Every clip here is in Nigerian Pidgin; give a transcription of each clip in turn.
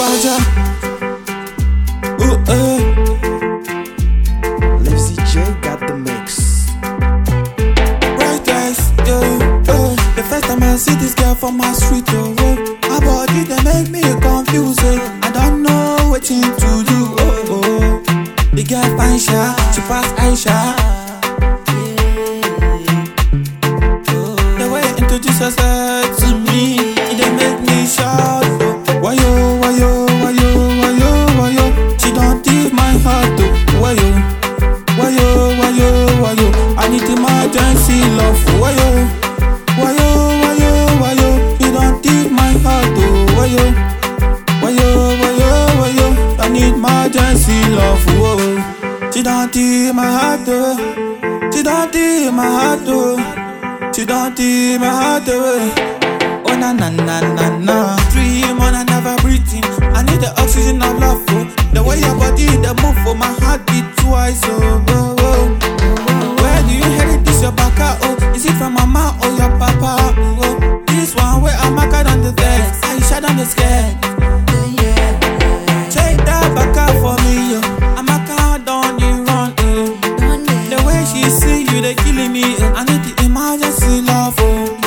Baja. Lazy J got the mix. Bright eyes, the first time I see this girl from my street, her body they make me confused. I don't know what to do. The girl fine sha, she pass Aisha. The way you introduce herself to me, it dey make me shout. Why yo, why yo, why yo, why yo, why yo? She don't leave my heart. Why yo, why yo, why yo, why yo? I need emergency love. Why yo, why yo, why yo, why yo? You don't leave my heart. Why yo, why yo, why yo, why yo? I need emergency love. Whoa. She don't leave my heart. She don't leave my heart. She don't leave my heart away. Oh na na na na na. Dream on and never breathing. I need the oxygen of love. The way your body the move for my heart beat twice. Where do you hear it? This your baka? Is it from mama or your papa? This one where I'm a on the vex. I shut on the scared. Check that baka for me, I'm a card on the run. The way she see you, they killing me. I need the emergency love.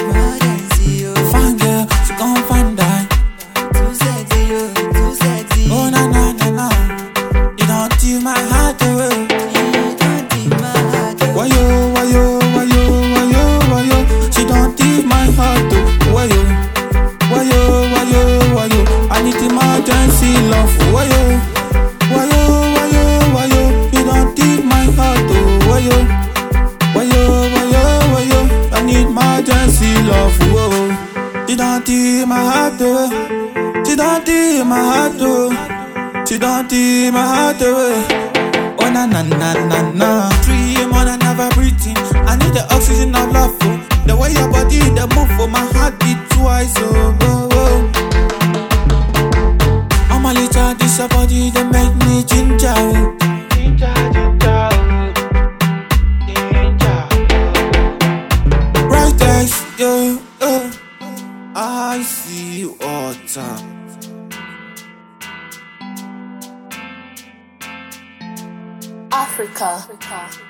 Fine girl, she gon' find that. Too sexy. Oh na na na na. You don't tear my heart away. Why yo, why yo, why yo, why yo, why yo? She don't tear my heart. Why yo, why yo, why yo, why yo? I need emergency love. Why yo, why yo, why yo, why yo? You don't tear my heart. Why yo, why yo, why yo, why yo? I need emergency love. Whoa. She don't tear my heart. She don't tear my heart. She don't tear my heart away. Oh na na na na na. Dream on and never breathing. I need the oxygen of love. The way your body the move for my heart beat twice. I'm a little this your body they make me ginger. Bright eyes, I see you all time. Africa.